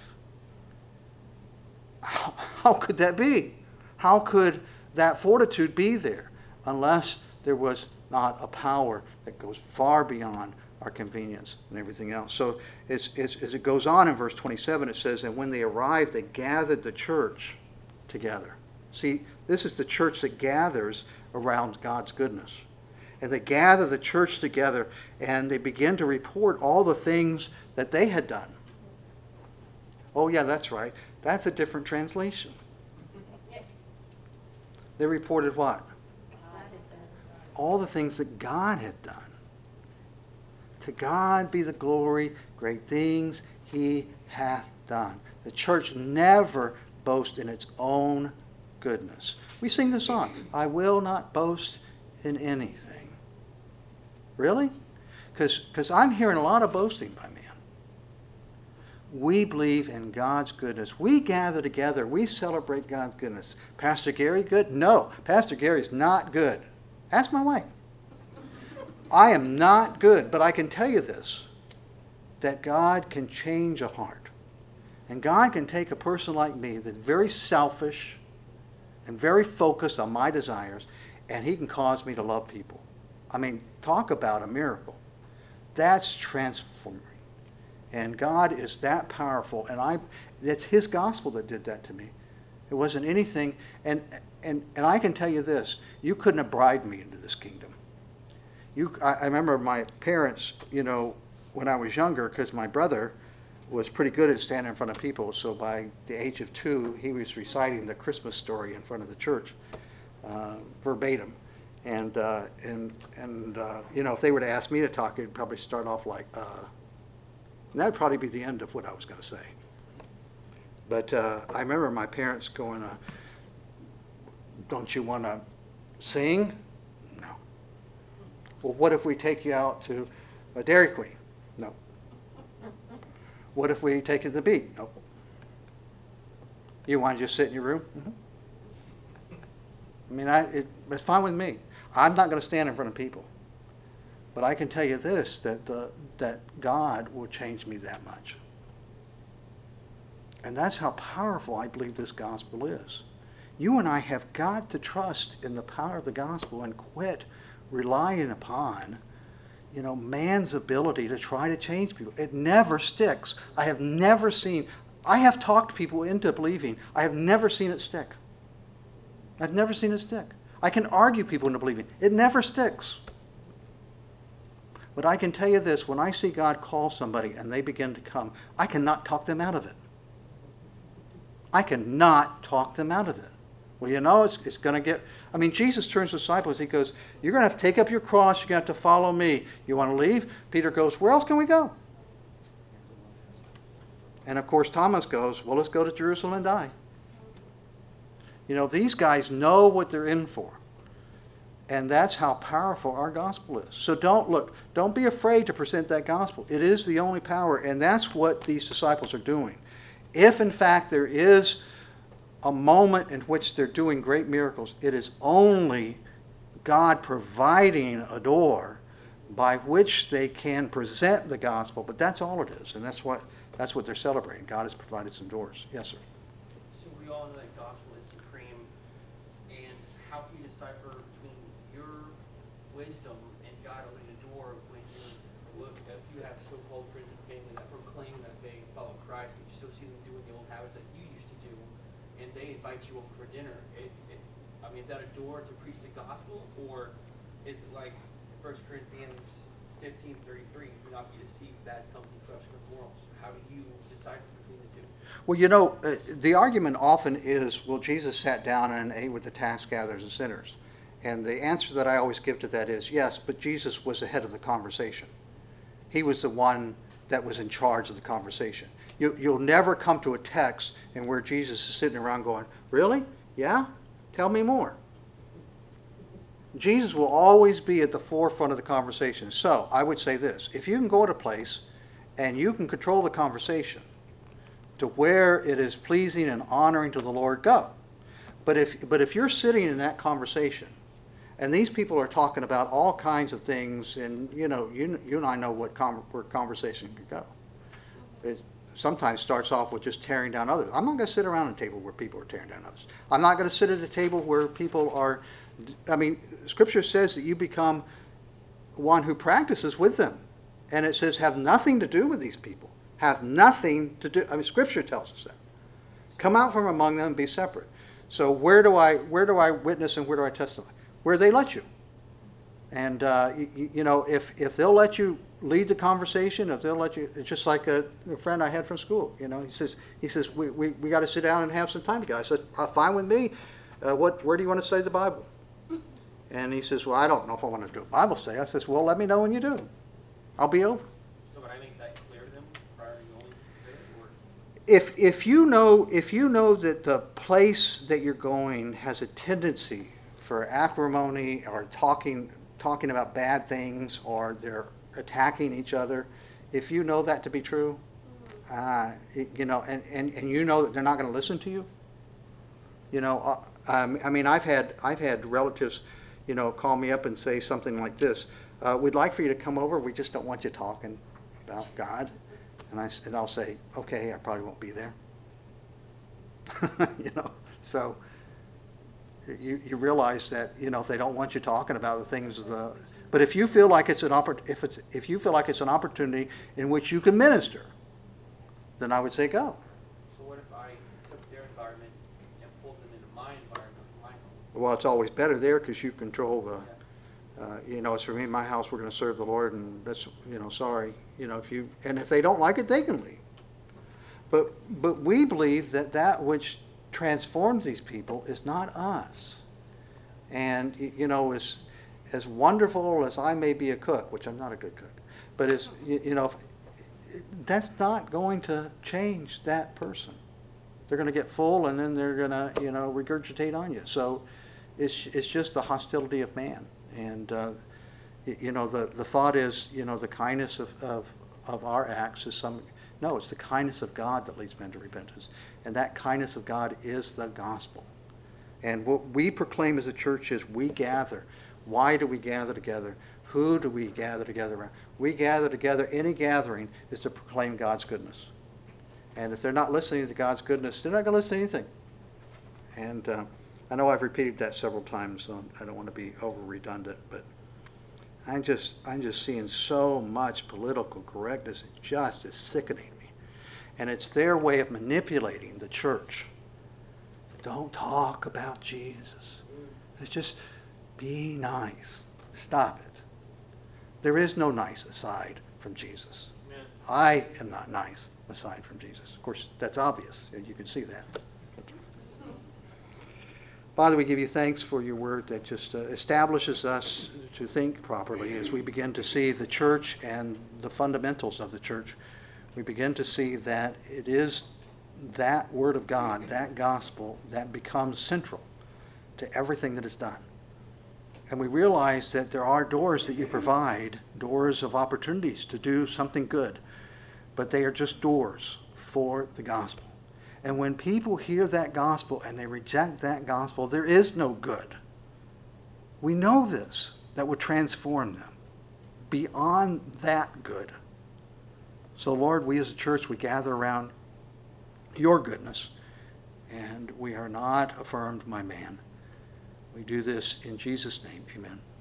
How, how could that be? How could that fortitude be there unless there was not a power that goes far beyond our convenience and everything else? So it's, it's, as it goes on in verse twenty-seven, it says, and when they arrived, they gathered the church together. See, this is the church that gathers around God's goodness. And they gather the church together and they begin to report all the things that they had done. Oh yeah, that's right. That's a different translation. They reported what? All the things that God had done. To God be the glory, great things he hath done. The church never boasts in its own goodness. We sing the song, I will not boast in anything. Really? Because I'm hearing a lot of boasting by man. We believe in God's goodness. We gather together. We celebrate God's goodness. Pastor Gary good? No. Pastor Gary's not good. Ask my wife. I am not good, but I can tell you this, that God can change a heart. And God can take a person like me that's very selfish and very focused on my desires, and he can cause me to love people. I mean, talk about a miracle. That's transforming. And God is that powerful. And I, it's his gospel that did that to me. It wasn't anything, and, and, and I can tell you this, you couldn't have bribed me into this kingdom. You, I, I remember my parents, you know, when I was younger, because my brother was pretty good at standing in front of people, so by the age of two, he was reciting the Christmas story in front of the church, uh, verbatim. And, uh, and, and uh, you know, if they were to ask me to talk, it'd probably start off like, uh, and that would probably be the end of what I was going to say. But uh, I remember my parents going, uh, don't you want to sing? No. Well, what if we take you out to a Dairy Queen? No. What if we take you to the beach? No. You want to just sit in your room? Mm-hmm. I mean, I, it, it's fine with me. I'm not going to stand in front of people. But I can tell you this, that, the, that God will change me that much. And that's how powerful I believe this gospel is. You and I have got to trust in the power of the gospel and quit relying upon, you know, man's ability to try to change people. It never sticks. I have never seen, I have talked people into believing. I have never seen it stick. I've never seen it stick. I can argue people into believing. It never sticks. But I can tell you this, when I see God call somebody and they begin to come, I cannot talk them out of it. I cannot talk them out of it. Well, you know, it's, it's going to get, I mean, Jesus turns to disciples, he goes, you're going to have to take up your cross, you're going to have to follow me. You want to leave? Peter goes, where else can we go? And of course, Thomas goes, well, let's go to Jerusalem and die. You know, these guys know what they're in for. And that's how powerful our gospel is. So don't, look, don't be afraid to present that gospel. It is the only power, and that's what these disciples are doing. If, in fact, there is a moment in which they're doing great miracles, it is only God providing a door by which they can present the gospel. But that's all it is, and that's what, that's what they're celebrating. God has provided some doors. Yes, sir. So we all know that gospel is supreme, and how can you decipher between your wisdom and God opening a door when you look, if you have so-called friends and family that proclaim that they follow Christ, but you still see them doing the old habits that you used to do, and they invite you over for dinner? It, it, I mean, is that a door to preach the gospel, or is it like First Corinthians fifteen thirty-three, do not be deceived, bad company corrupts good morals? How do you decipher between the two? Well, you know, uh, the argument often is, well, Jesus sat down and ate with the tax gatherers and sinners. And the answer that I always give to that is, yes, but Jesus was ahead of the conversation. He was the one that was in charge of the conversation. You, you'll never come to a text and where Jesus is sitting around going, really? Yeah? Tell me more. Jesus will always be at the forefront of the conversation. So I would say this, if you can go to a place and you can control the conversation to where it is pleasing and honoring to the Lord, go. But if, but if you're sitting in that conversation and these people are talking about all kinds of things, and you know, you, you and I know what com- where conversation can go. It sometimes starts off with just tearing down others. I'm not going to sit around at a table where people are tearing down others. I'm not going to sit at a table where people are, I mean, Scripture says that you become one who practices with them. And it says have nothing to do with these people. Have nothing to do, I mean, Scripture tells us that. Come out from among them and be separate. So where do I, where do I witness and where do I testify? Where they let you. And, uh, you, you know, if, if they'll let you lead the conversation, if they'll let you, it's just like a, a friend I had from school, you know, he says, he says we, we, we got to sit down and have some time together. I said, uh, fine with me. Uh, what, where do you want to study the Bible? And he says, well, I don't know if I want to do a Bible study. I says, well, let me know when you do. I'll be over. So would I make that clear to them prior to going there, or? If, if you know, if you know that the place that you're going has a tendency for acrimony or talking, talking about bad things, or they're attacking each other, if you know that to be true, uh, it- you know, and, and, and you know that they're not going to listen to you, you know, uh, um, I mean, I've had, I've had relatives, you know, call me up and say something like this, uh, we'd like for you to come over, we just don't want you talking about God. And, I, s- and I'll say, okay, I probably won't be there. You know, so you, you realize that, you know, if they don't want you talking about the things, of the, but if you feel like it's an oppor- if it's if you feel like it's an opportunity in which you can minister, then I would say go. So what if I took their environment and pulled Well, it's always better there because you control the, uh, you know, it's for me and my house, we're going to serve the Lord, and that's, you know, sorry. You know, if you, and if they don't like it, they can leave. But, but we believe that that which transforms these people is not us. And, y- you know, as, as wonderful as I may be a cook, which I'm not a good cook, but as, you, you know, if- that's not going to change that person. They're going to get full and then they're going to, you know, regurgitate on you. So it's, it's just the hostility of man. And, uh, y- you know, the, the thought is, you know, the kindness of, of, of our acts is some, no, it's the kindness of God that leads men to repentance. And that kindness of God is the gospel. And what we proclaim as a church is we gather. Why do we gather together? Who do we gather together around? We gather together, any gathering is to proclaim God's goodness. And if they're not listening to God's goodness, they're not going to listen to anything. And uh, I know I've repeated that several times, so I don't want to be over redundant, but I'm just, I'm just seeing so much political correctness. It just is sickening me. And it's their way of manipulating the church. Don't talk about Jesus. It's just be nice. Stop it. There is no nice aside from Jesus. Amen. I am not nice aside from Jesus. Of course, that's obvious. You can see that. Father, we give you thanks for your word that just uh, establishes us to think properly as we begin to see the church and the fundamentals of the church. We begin to see that it is that word of God, that gospel, that becomes central to everything that is done. And we realize that there are doors that you provide, doors of opportunities to do something good, but they are just doors for the gospel. And when people hear that gospel and they reject that gospel, there is no good. We know this, that would transform them beyond that good. So Lord, we as a church, we gather around your goodness, and we are not affirmed by man. We do this in Jesus' name. Amen.